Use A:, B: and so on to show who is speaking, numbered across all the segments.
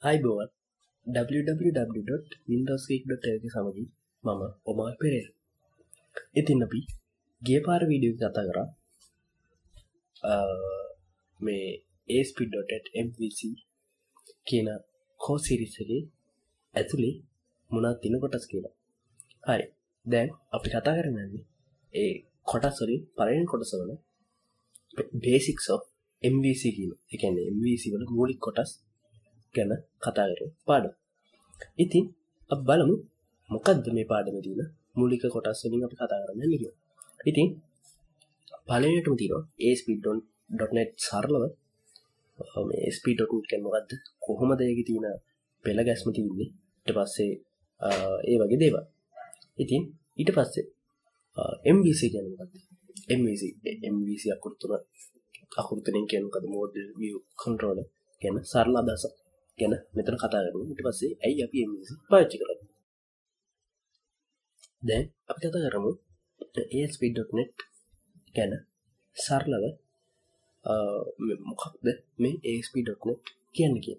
A: අයිබෝවන් www.windowsgeek.lk සමගින් මම ඔමාල් පෙරේරා. ඉතින් අපි ගිය පාර වීඩියෝ එක කතා කරා මේ ASP.NET MVC කියන කෝ සීරීස් එකේ ඇතුලේ මොනවද තියෙන කොටස් කියලා. හරි. දැන් අපි කතා කරන්නේ ඒ කොටස් වලින් පළවෙනි කොටස වල basics of MVC කියන. ඒ කියන්නේ MVC වල මූලික කොටස් ගැන කතා කරමු පාඩම. ඉතින් අපි බලමු මොකද්ද මේ පාඩමේ තියෙන මූලික කොටස් වලින් අපි කතා කරන්නේ කියලා. ඉතින් පළවෙනියටම තියෙනවා ASP.NET සරලව මේ ASP.NET කියන්නේ මොකද්ද? කොහොමද ඒකේ තියෙන පෙළ ගැස්ම තියෙන්නේ? ඊට පස්සේ ඒ වගේ දේවල්. ඉතින් ඊට පස්සේ MVC කියන්නේ මොකද්ද? MVC අකුරු තුනෙන් කියන්නේ මොකද්ද? Model View Controller කියන සරල අදහසක් ගැන මෙතන කතා කරමු. ඊට පස්සේ ඇයි අපි MVC පාවිච්චි කරන්නේ? දැන් අපි කතා කරමු ASP.NET ගැන සරලව මොකක්ද මේ ASP.NET කියන්නේ කියලා.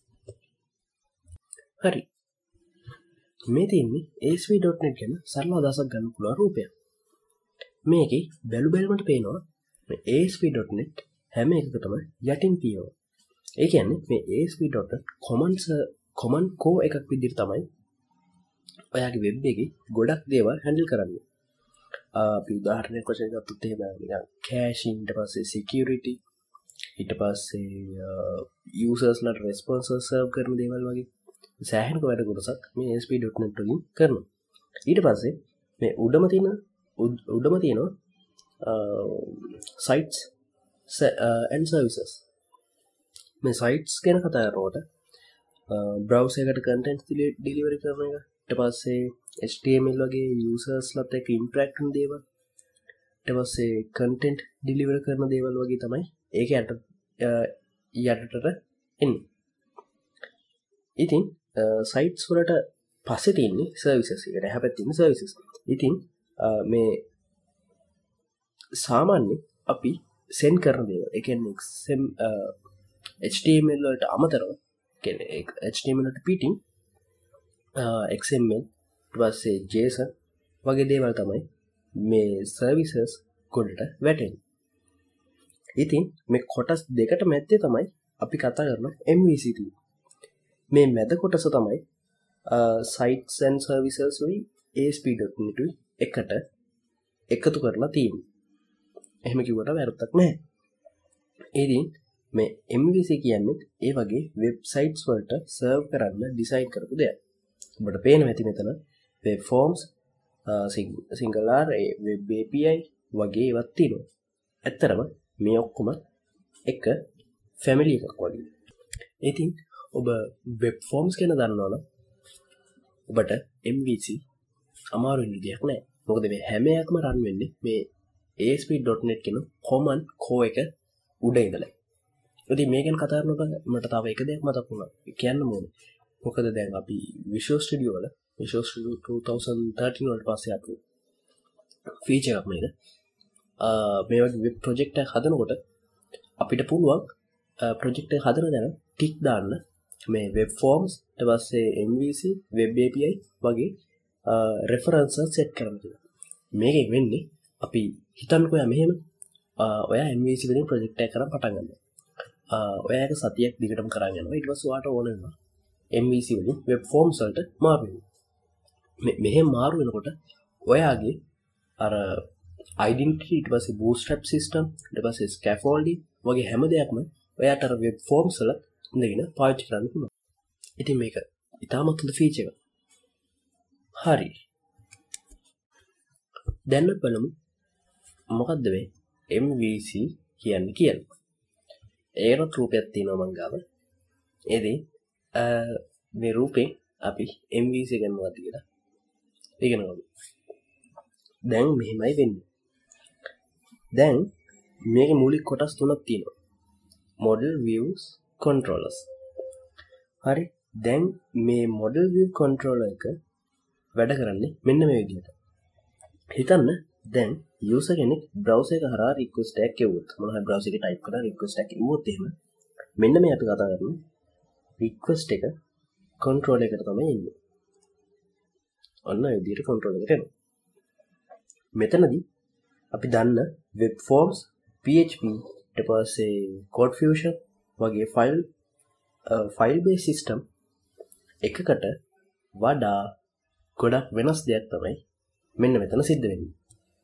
A: හරි. මේ තියෙන්නේ ASP.NET ගැන සරල අදහසක් ගන්න පුළුවන් රූපයක්. මේකේ බැලුමට පේනවා මේ ASP.NET හැම එකකටම යටින් තියෙනවා. ඒ කියන්නේ මේ ASP.NET common core එකක් විදිහට තමයි ඔයාගේ වෙබ් එකේ ගොඩක් දේවල් handle කරන්නේ. අපි උදාහරණයක් වශයෙන් ගත්තොත් එහෙම නිකන් caching ඊට පස්සේ security ඊට පස්සේ users ලාට responses serve කරන දේවල් වගේ සෑහෙන වැඩ කොටසක් මේ ASP.NET වලින් කරනවා. ඊට පස්සේ මේ උඩම තියෙනවා sites and services. මේ sites ගැන කතා කරනකොට browser එකට content delivery කරන එක, ඊට පස්සේ HTML වගේ users ලාත් එක්ක interact කරන දේවල්, ඊට පස්සේ content deliver කරන දේවල් වගේ තමයි ඒක යටට එන්නේ. ඉතින් sites වලට පස්සේ තියෙන්නේ services. ඒකට එහා පැත්තේ තියෙන services. ඉතින් මේ සාමාන්‍යයෙන් අපි send කරන දේවල්, ඒ කියන්නේ HTML වලට අමතරව, කියන්නේ HTML වලට පිටින් XML ඊට පස්සේ JSON වගේ දේවල් තමයි මේ services කොටට වැටෙන්නේ. ඉතින් මේ කොටස් දෙකට මැද්දේ තමයි අපි කතා කරන MVC තියෙන්නේ. මේ මැද කොටස තමයි sites and services උයි ASP.NET උයි එකට එකතු කරලා තියෙන්නේ. එහෙම කිව්වට වැරද්දක් නැහැ. ඉතින් මේ MVC කියන්නේ ඒ වගේ වෙබ්සයිට්ස් වලට සර්ව් කරන්න ඩිසයින් කරපු දෙයක්. ඔබට පේනවා ඇති මෙතන web forms, single R, web API වගේ ඒවත් තියෙනවා. ඇත්තරම මේ ඔක්කොම එක ෆැමිලි එකක් වගේ. ඉතින් ඔබ web forms ගැන දන්නවනම් ඔබට MVC අමාරු වෙන විදියක් නැහැ. මොකද මේ හැම එකක්ම රන් වෙන්නේ මේ ASP.NET කියන common core එක උඩ ඉඳලා. ඉතින් මේ ගැන කතා කරනකොට මට තව එක දෙයක් මතක් වුණා. කියන්න ඕනේ. මොකද දැන් අපි Visual Studio 2013 වලට පස්සේ අපු ෆීචර් එකක් මේක. මේ වගේ වෙබ් ප්‍රොජෙක්ට් එකක් හදනකොට අපිට පුළුවන් ප්‍රොජෙක්ට් එක හදන දැන ටික් දාන්න මේ web forms ඊට පස්සේ MVC, web API වගේ references set කරන්න කියලා. මේකෙන් වෙන්නේ අපි හිතන්නකෝ මෙහෙම ඔයා MVC වලින් ප්‍රොජෙක්ට් එකක් කරන් පටන් ගන්නවා. ඔයා එක සතියක් දිගටම කරන් යනවා. ඊට පස්සේ ඔයාට ඕන වෙනවා MVC වලින් web forms වලට මාරු වෙනවා. මෙහෙම මාරු වෙනකොට ඔයාගේ අර identity ඊට පස්සේ bootstrap system ඊට පස්සේ scaffolding වගේ හැම දෙයක්ම ඔයාට අර web forms වල ඉඳගෙන පාවිච්චි කරන්න පුළුවන්. ඉතින් මේක ඉතාමත් හොඳ ෆීචර් එකක්. හරි. දැන් බලමු මොකද්ද මේ MVC කියන්නේ කියලා. ඒකට රූපයක් තියෙනවා මං ගාව. එදී මේ රූපේ අපි MVC ගැන මොකක්ද කියලා ඉගෙන ගමු. දැන් මෙහෙමයි වෙන්නේ. දැන් මේකේ මූලික කොටස් තුනක් තියෙනවා. Model Views Controllers. හරි. දැන් මේ Model View Controller එක වැඩ කරන්නේ මෙන්න මේ විදිහට. හිතන්න දැන් user කෙනෙක් browser එක හරහා request එකක් එවුවොත්, මොනවා හරි browser එකේ type කරලා request එකක් එවුවොත් එහෙම මෙන්න මේ අපි කතා කරන්නේ රික්වෙස්ට් එක කන්ට්‍රෝල් එකට තමයි එන්නේ. ඔන්න ඒ විදිහට කන්ට්‍රෝල් එකට එනවා. මෙතනදී අපි දන්න වෙබ් ෆෝම්ස්, PHP, ඊට පස්සේ Code Fusion වගේ ෆයිල් බේස් සිස්ටම් එකකට වඩා ගොඩක් වෙනස් දෙයක් තමයි මෙන්න මෙතන සිද්ධ වෙන්නේ.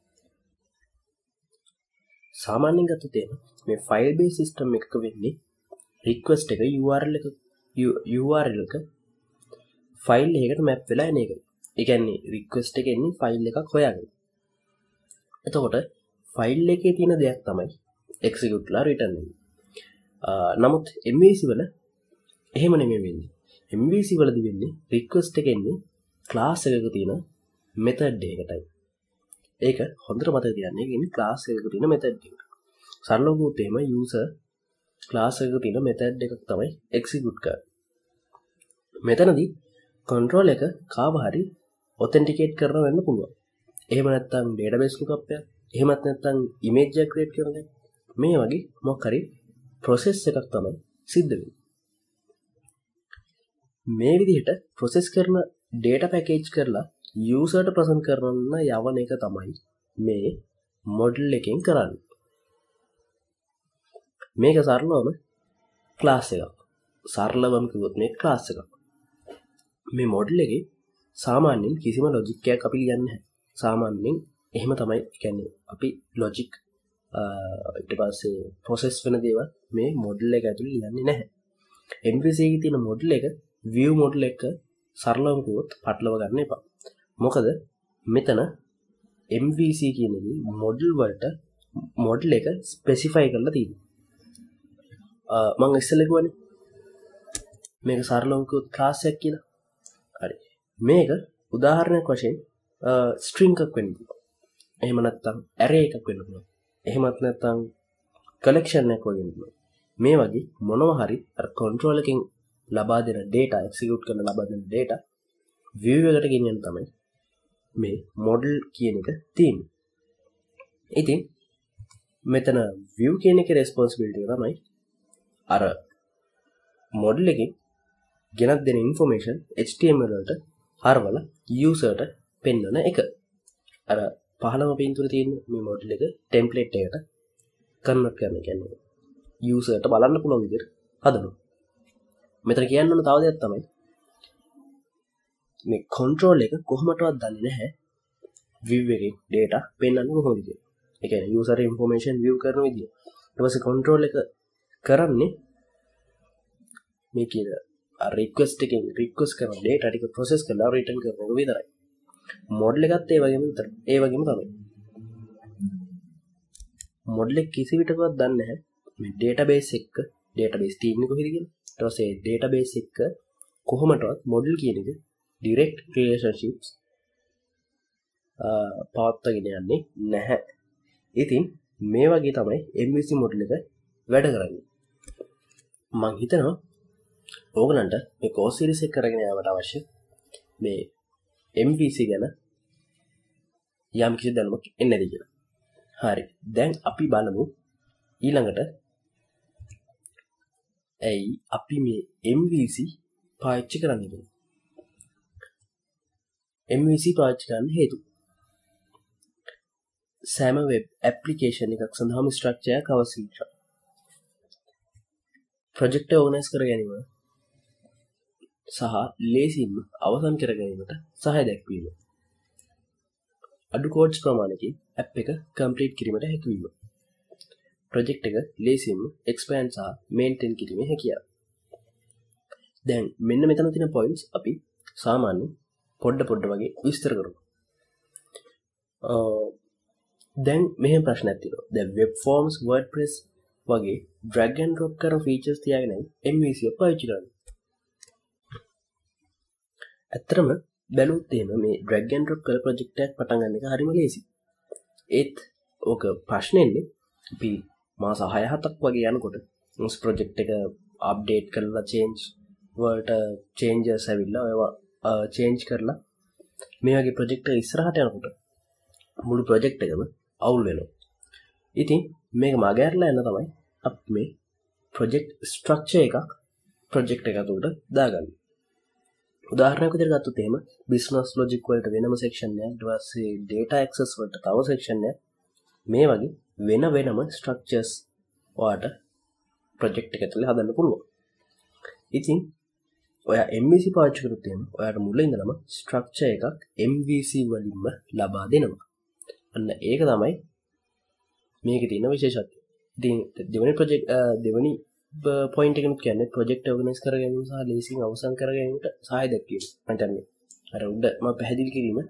A: සාමාන්‍යයෙන් ගත්තොත් මේ ෆයිල් බේස් සිස්ටම් එකක වෙන්නේ රික්වෙස්ට් එක URL එක ෆයිල් එකකට මැප් වෙලා එන එක. ඒ කියන්නේ රික්වෙස්ට් එක එන්නේ ෆයිල් එකක් හොයාගෙන. එතකොට ෆයිල් එකේ තියෙන දෙයක් තමයි එක්සිකියුට්ලා රිටර්න් වෙන්නේ. නමුත් MVC වල එහෙම නෙමෙයි වෙන්නේ. MVC වලදී වෙන්නේ රික්වෙස්ට් එක එන්නේ ක්ලාස් එකක තියෙන මෙතඩ් එකකටයි. ඒක හොඳට මතක තියාගන්න. ඒක ඉන්නේ ක්ලාස් එකක තියෙන මෙතඩ් එකට. සරලව කිව්වොත් එහෙම යූසර් ක්ලාස් එකක තියෙන මෙතඩ් එකක් තමයි එක්සිකියුට් කරන්නේ. මෙතනදී කන්ට්‍රෝල් එක කාව හරි ඔතෙන්ටිකේට් කරන්න වෙන්න පුළුවන්. එහෙම නැත්නම් ඩේටාබේස් ලුක්අප් එකක්, එහෙමත් නැත්නම් ඉමේජ් එකක් ක්‍රියේට් කරන එක. මේ වගේ මොකක් හරි ප්‍රොසෙස් එකක් තමයි සිද්ධ වෙන්නේ. මේ විදිහට ප්‍රොසෙස් කරන ඩේටා පැකේජ් කරලා යූසර්ට ප්‍රසන්ට් කරන්න යවන එක තමයි මේ මොඩල් එකෙන් කරන්නේ. මේක සරලවම ක්ලාස් එකක්. සරලවම කිව්වොත් මේ ක්ලාස් එකක්. මේ මොඩල් එකේ සාමාන්‍යයෙන් කිසිම ලොජික් එකක් අපි ලියන්නේ නැහැ. සාමාන්‍යයෙන් එහෙම තමයි කියන්නේ අපි ලොජික් ඊට පස්සේ ප්‍රොසෙස් වෙන දේවල් මේ මොඩල් එක ඇතුලේ ලියන්නේ නැහැ. MVC එකේ තියෙන මොඩල් එක view මොඩල් එක සරලවම කිව්වොත් පටලව ගන්න එපා. මොකද මෙතන MVC කියන එකේ මොඩල් වලට මොඩල් එක ස්පෙસિෆයි කරලා තියෙනවා. මම ඉස්සෙල්ලා කිව්වනේ මේක සරලවම කිව්වොත් ක්ලාස් එකක් කියලා. හරි. මේක උදාහරණයක් වශයෙන් string එකක් වෙන්න පුළුවන්. එහෙම නැත්නම් array එකක් වෙන්න පුළුවන්. එහෙමත් නැත්නම් collection එකක් වගේ වෙන්න පුළුවන්. මේ වගේ මොනවා හරි අර control එකෙන් ලබා දෙන data execute කරන ලබා දෙන data view එකට ගෙනියන්න තමයි මේ model කියන එක තියෙන්නේ. ඉතින් මෙතන view කියන එකේ responsibility එක තමයි අර model එකෙන් ගෙනත් දෙන information HTML වලට හරවලා userට පෙන්වන එක. අර පහළම පින්තූරේ තියෙන මේ model එක template එකට convert කරන කියන්නේ userට බලන්න පුළුවන් විදිහට හදනවා. මෙතන කියන්න ඕන තව දෙයක් තමයි මේ control එක කොහොමදවත් දන්නේ නැහැ view එකේ data පෙන්වන්නේ කොහොමද කියලා. ඒ කියන්නේ user information view කරන විදිය. ඊට පස්සේ control එක කරන්නේ මේ කියන request එකෙන් request කරන data ටික process කරලා return කරන එක විතරයි. model එකත් ඒ වගේම තමයි. model එක කිසි විටකවත් දන්නේ නැහැ මේ database එක database තියෙන්නේ කොහෙද කියලා. ඊට පස්සේ database එක කොහොමදවත් model කියන එක direct relationships පවත්වාගෙන යන්නේ නැහැ. ඉතින් මේ වගේ තමයි MVC model එක වැඩ කරන්නේ. මම හිතනවා ඕගලන්ට මේ course series එක කරගෙන යාමට අවශ්‍ය මේ MVC ගැන යම් කිසි දැනුමක් එන්නේද කියලා. හරි. දැන් අපි බලමු ඊළඟට ඇයි අපි මේ MVC පාවිච්චි කරන්නේ කියලා. MVC පාවිච්චි කරන්න හේතු. සෑම වෙබ් ඇප්ලිකේෂන් එකක් සඳහාම ස්ට්‍රක්චර් එකක් අවශ්‍යයි. ප්‍රොජෙක්ට් එක ඕගනයිස් කර ගැනීම සහ ලේසියෙන්ම අවසන් කර ගැනීමට සහාය දැක්වීම. අඩු කෝඩ්ස් ප්‍රමාණයකින් ඇප් එක කම්ප්ලීට් කිරීමට හැකි වීම. ප්‍රොජෙක්ට් එක ලේසියෙන්ම එක්ස්පෑන්ඩ් සහ මේන්ටේන් කිරීමේ හැකියාව. දැන් මෙන්න මෙතන තියෙන පොයින්ට්ස් අපි සාමාන්‍ය පොඩ වගේ විස්තර කරමු. දැන් මෙහෙම ප්‍රශ්නයක් තියෙනවා. දැන් web forms WordPress වගේ drag and drop කරන features තියාගෙනයි MVC එක පාවිච්චි කරන්නේ. ඇත්තටම බැලුවොත් එහෙම මේ drag and drop කරලා project එකක් පටන් ගන්න එක හරිම ලේසි. ඒත් ඕක ප්‍රශ්නේ ඉන්නේ අපි මාස 6-7ක් වගේ යනකොට මේ project එක update කරලා changes ඇවිල්ලා ඒවා change කරලා මේ වගේ project එක ඉස්සරහට යනකොට මුළු project එකම අවුල් වෙනවා. ඉතින් මේක මගහැරලා යන්න තමයි අපි මේ project structure එකක් ප්‍රොජෙක්ට් එකක් උඩ දාගන්න. උදාහරණයක් විදිහට ගත්තොත් එහෙම බිස්නස් ලොජික් වලට වෙනම සෙක්ෂන් එකක්, ඊට පස්සේ data access වලට තව සෙක්ෂන් එකක්, මේ වගේ වෙන වෙනම ස්ට්‍රක්චර්ස් ඔයාට ප්‍රොජෙක්ට් එක ඇතුලේ හදන්න පුළුවන්. ඉතින් ඔයා MVC පාවිච්චි කරොත් එහෙම ඔයාට මුලින් ඉඳලම ස්ට්‍රක්චර් එකක් MVC වලින්ම ලබා දෙනවා. අන්න ඒක තමයි මේකේ තියෙන විශේෂත්වය. ඉතින් දෙවෙනි පොයින්ට් එකෙනුත් කියන්නේ ප්‍රොජෙක්ට් ඕගනයිස් කර ගැනීම සහ ලේසියෙන් අවසන් කර ගැනීමට සහාය දැක්වීම. මම හිතන්නේ අර උඩ මම පැහැදිලි කිරීම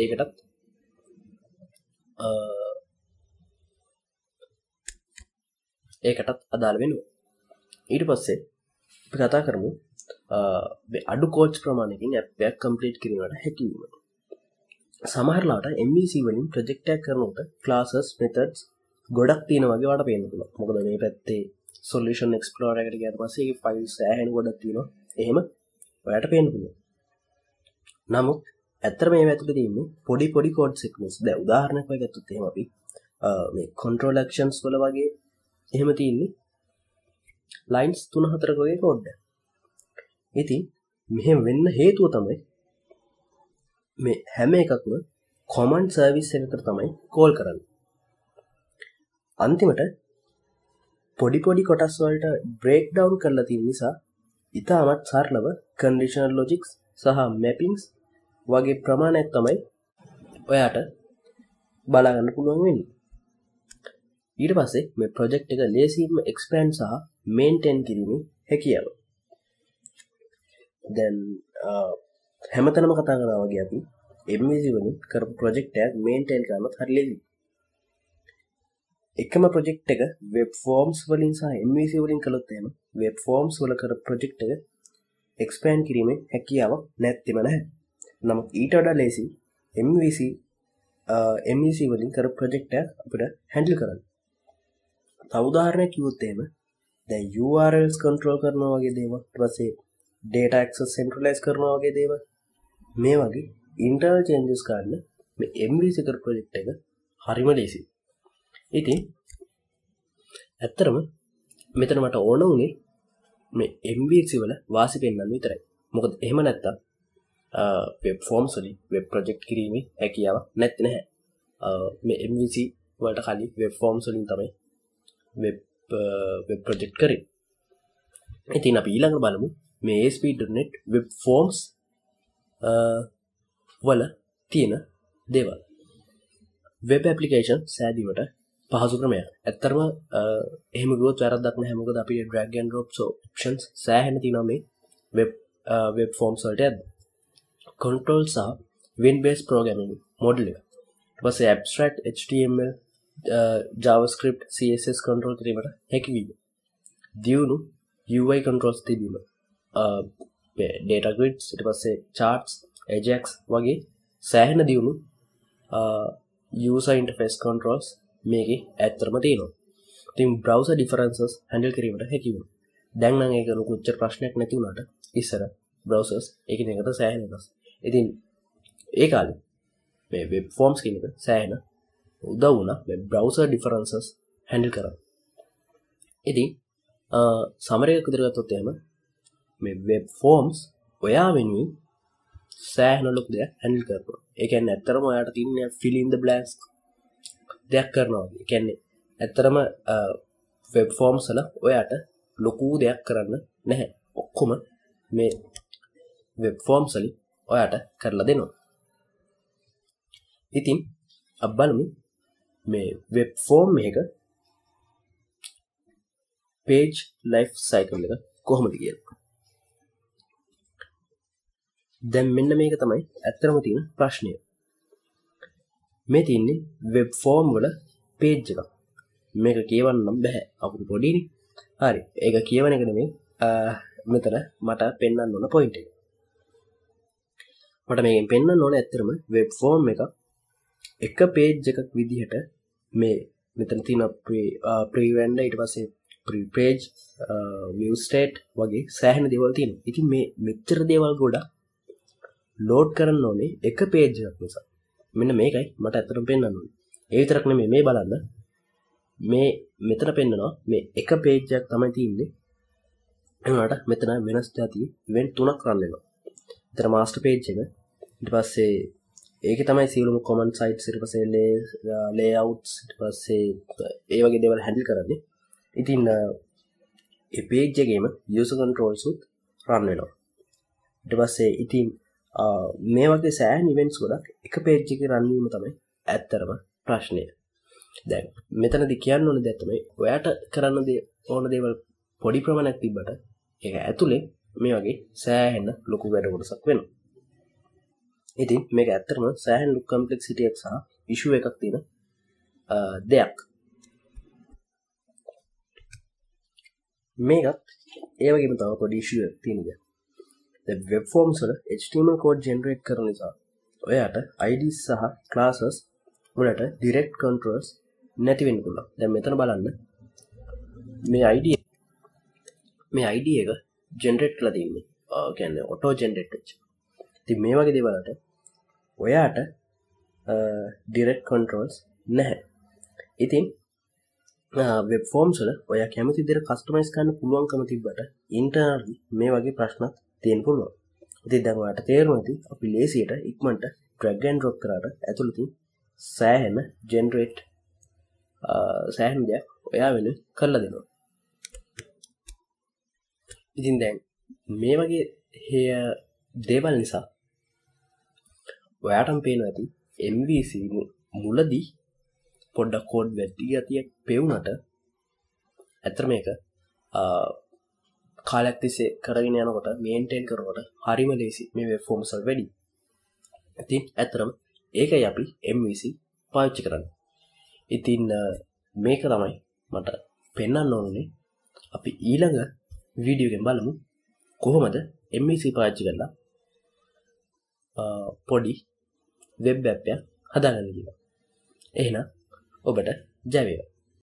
A: ඒකටත් අදාළ වෙනවා. ඊට පස්සේ අපි කතා කරමු අඩු කෝච් ප්‍රමාණයකින් ඇප් එකක් කම්ප්ලීට් කිරීමට හැකි වීම. සමහරලාට MVC වලින් ප්‍රොජෙක්ට් එකක් කරනකොට ක්ලාසස් මෙතඩ්ස් ගොඩක් තියෙනවා වගේ වට පේන්න පුළුවන්. මොකද මේ පැත්තේ solution explorer එකට ගියාට පස්සේ ඒකේ files සෑහෙන ගොඩක් තියෙනවා. එහෙම ඔයාලට පේන්න පුළුවන්. නමුත් ඇත්තට මේ ඇතුලේ තියෙන්නේ පොඩි code segments. දැන් උදාහරණයක් වගේ ගත්තොත් එහෙම අපි මේ control actions වල වගේ එහෙම තියෙන්නේ lines 3-4ක වගේ code එක. ඉතින් මෙහෙම වෙන්න හේතුව තමයි මේ හැම එකක්ම command service එකකට තමයි call කරන්නේ. අන්තිමට පොඩි කොටස් වලට break down කරලා තියෙන නිසා ඉතාමත් සරලව conditional logics සහ mappings වගේ ප්‍රමාණයක් තමයි ඔයාට බලා ගන්න පුළුවන් වෙන්නේ. ඊට පස්සේ මේ project එක ලේසියෙන්ම expand සහ maintain කිරීමේ හැකියාව. දැන් හැමතැනම කතා කරනවා වගේ අපි MVC වලින් කරපු project එකක් maintain කරන්නත් හරි ලේසියි. එකම project එක web forms වලින් සහ MVC වලින් කළොත් එහෙම web forms වල කර project එක expand කිරීමේ හැකියාවක් නැත්නම් නැහැ. නමුත් ඊට වඩා ලේසි MVC වලින් කර project එක අපිට handle කරන්න. තව උදාහරණයක් කිව්වොත් එහෙම දැන් URLs control කරනවා වගේ දේවල්, ඊට පස්සේ data access centralize කරනවා වගේ දේවල්, මේ වගේ internal changes ගන්න මේ MVC කර project එක හරිම ලේසියි. ඉතින් ඇත්තටම මෙතන මට ඕන උනේ මේ MVC වල වාසි පෙන්වන්න විතරයි. මොකද එහෙම නැත්තම් web forms වලින් web project කිරීමේ හැකියාව නැත්තේ නැහැ. මේ MVC වලට කලින් web forms වලින් තමයි web project කරේ. ඉතින් අපි ඊළඟට බලමු මේ ASP.NET web forms වල තියෙන දේවල්. web application සෑදීමට පහසු ක්‍රමයක්. ඇත්තටම එහෙම ගියොත් වැරද්දක් නැහැ. මොකද අපි drag and drop options සෑහෙන තියෙනවා මේ web forms වලට යද්දී. control සහ event based programming model එක. ඊට පස්සේ abstract HTML JavaScript CSS control කිරීමට හැකි වීම. දියුණු UI controls තිබීම. data grids ඊට පස්සේ charts Ajax වගේ සෑහෙන දියුණු user interface controls මේකේ ඇත්තටම තියෙනවා. ඉතින් browser differences handle කිරීමට හැකි වෙනවා. දැන් නම් ඒක ලොකු උච්ච ප්‍රශ්නයක් නැති වුණාට ඉස්සර browsers එකිනෙකට සෑහෙන වෙනස්. ඉතින් ඒ කාලේ මේ web forms කියන එක සෑහෙන උදව් වුණා මේ browser differences handle කරන්න. ඉතින් summary එකක් විතර ගත්තොත් එහෙම මේ web forms ඔයා වෙනුවෙන් සෑහෙන ලොකු දෙයක් handle කරනවා. ඒ කියන්නේ ඇත්තටම ඔයාට තියෙන fill in the blanks දෙයක් කරනවා. ඒ කියන්නේ ඇත්තටම web forms වල ඔයාට ලොකු දෙයක් කරන්න නැහැ. ඔක්කොම මේ web forms වලින් ඔයාට කරලා දෙනවා. ඉතින් අපි බලමු මේ web form එක page life cycle එක කොහොමද කියලා. දැන් මෙන්න මේක තමයි ඇත්තටම තියෙන ප්‍රශ්නය. මේ තියෙන්නේ web form වල page එකක්. මේක කියවන්න නම් බෑ. අපුරු පොඩිනේ. හරි. ඒක කියවන එක නෙමෙයි මෙතන මට පෙන්වන්න ඕන point එක. මට මේකෙන් පෙන්වන්න ඕන ඇත්තටම web form එක page එකක් විදිහට මේ මෙතන තියෙන pre-render ඊට පස්සේ pre-page view state වගේ සෑහෙන දේවල් තියෙනවා. ඉතින් මේ මෙච්චර දේවල් ගොඩක් load කරන්න ඕනේ එක page එකක් නිසා. මෙන්න මේකයි මට ඇත්තටම පෙන්වන්න ඕනේ. ඒ විතරක් නෙමෙයි මේ බලන්න. මේ මෙතන පෙන්නනවා මේ එක page එකක් තමයි තියෙන්නේ එනවාට මෙතන වෙනස් જાතිය ඉවෙන්ට් තුනක් රන් වෙනවා. මෙතන මාස්ටර් පේජ් එක ඊට පස්සේ ඒකේ තමයි සියලුම කොමන් සයිට්ස් ඊට පස්සේ ලේඅවුට්ස් ඊට පස්සේ ඒ වගේ දේවල් හැන්ඩල් කරන්නේ. ඉතින් ඒ පේජ් එකේම යූසර් කන්ට්‍රෝල්ස් උත් රන් වෙනවා. ඊට පස්සේ ඉතින් මේ වගේ සෑහෙන ඉවෙන්ට්ස් ගොඩක් එක පේජ් එකේ රන් වීම තමයි ඇත්තටම ප්‍රශ්නය. දැන් මෙතනදී කියන්න ඕන දේ තමයි ඔයාට කරන්න ඕන දේවල් පොඩි ප්‍රමාණයක් තිබ්බට ඒක ඇතුලේ මේ වගේ සෑහෙන ලොකු වැඩ කොටසක් වෙනවා. ඉතින් මේක ඇත්තටම සෑහෙන ලොකු කම්ප්ලෙක්සිටි එකක් සහ ඉෂුව එකක් තියෙන දෙයක්. මේකත් ඒ වගේම තව පොඩි ඉෂුව එකක් තියෙන දෙයක්. දැන් වෙබ් ෆෝම්ස් වල HTML කෝඩ් ජෙනරේට් කරන නිසා ඔයාට IDs සහ classes වලට direct controls නැති වෙන්න පුළුවන්. දැන් මෙතන බලන්න මේ ID එක ජෙනරේට් කරලා තියෙන්නේ. කියන්නේ ඔටෝ ජෙනරේට් වෙච්ච. ඉතින් මේ වගේ දේවල්ට ඔයාට direct controls නැහැ. ඉතින් වෙබ් ෆෝම්ස් වල ඔයා කැමති විදිහට කස්ටමයිස් කරන්න පුළුවන්කම තිබ්බට ඉන්ටර්නලි මේ වගේ ප්‍රශ්නත් තියෙන්න පුළුවන්. ඉතින් දැන් ඔයාට තේරෙනවා ඇති අපි ලේසියට ඉක්මනට drag and drop කරාට ඇතුළතින් සෑහෙන ජෙනරේට් සෑහෙන දෙයක් ඔයා වෙන කරලා දෙනවා. ඉතින් දැන් මේ වගේ දේවල් නිසා ඔයාටම පේනවා ඇති MVC මුලදී පොඩ්ඩක් කෝඩ් වැඩි ගතියක් පෙවුනට ඇත්තට මේක කාලයක් තිස්සේ කරගෙන යනකොට මේන්ටේන් කරනකොට හරිම ලේසි මේ වෙබ් ෆෝම්ස් වල වැඩි. ඉතින් ඇත්තටම ඒකයි අපි MVC පාවිච්චි කරන්නේ. ඉතින් මේක තමයි මට පෙන්වන්න ඕනේ. අපි ඊළඟ වීඩියෝ එකෙන් බලමු කොහොමද MVC පාවිච්චි කරලා පොඩි වෙබ් ඇප් එකක් හදාගන්න කියලා. එහෙනම් ඔබට ජය වේවා.